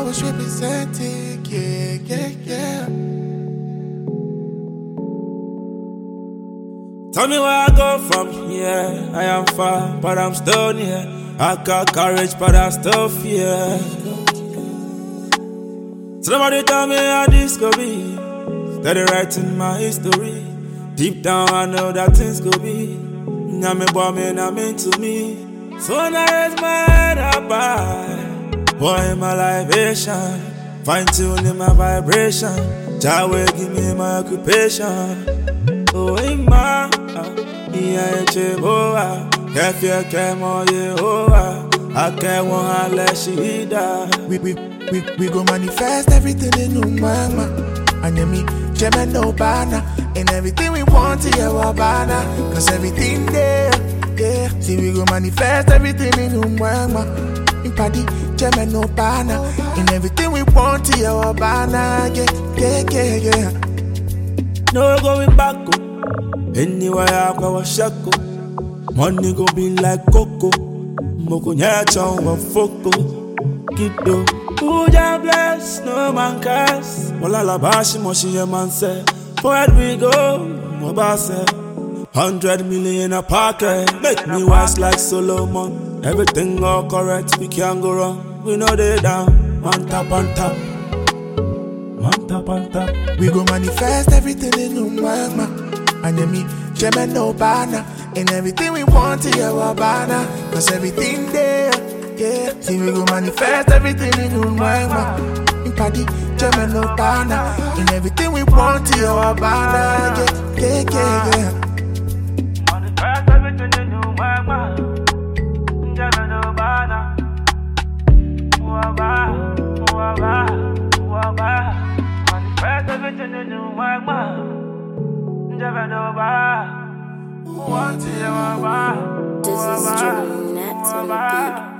was representing, yeah. Tell me where I go from here. I am far, but I'm still near. I got courage, but I still fear. Somebody tell me how this go be. Steady writing my history. Deep down I know that things go be. I'm a bombing, I'm into me. So when I raise my head up high, boy, my libation, fine tuning my vibration. Jaway, give me my occupation. Oh, ma, yeah, cheboa, kefia kemo yehoa, akewa leshida. We go manifest everything in mama. And me, Jemma no banner. And everything we want to hear banner. Cause everything there, yeah. See, we go manifest everything in mama. In party, Jemma no banner. And everything we want to hear banner. Yeah. No going back. Anywhere I go, I shako. Money go be like cocoa. Moko nyacha wa foko. Kido. Who ya bless, no man curse. Wala la bashi moshi ye man say. Where we go, Mobase. 100 million in a pocket. Make me wise like Solomon. Everything all correct, we can't go wrong. We know they down. Man tap on top. We go manifest everything in mama. And me, Jemma no banner. And everything we want to hear banner. Cause everything there, yeah. See, we go manifest everything in mama. In party, Jemma no banner. And everything we want to hear banner. Yeah. Manifest everything in mama. Jemma no banner. Manifest everything in mama. This is Dream Nets on the beat.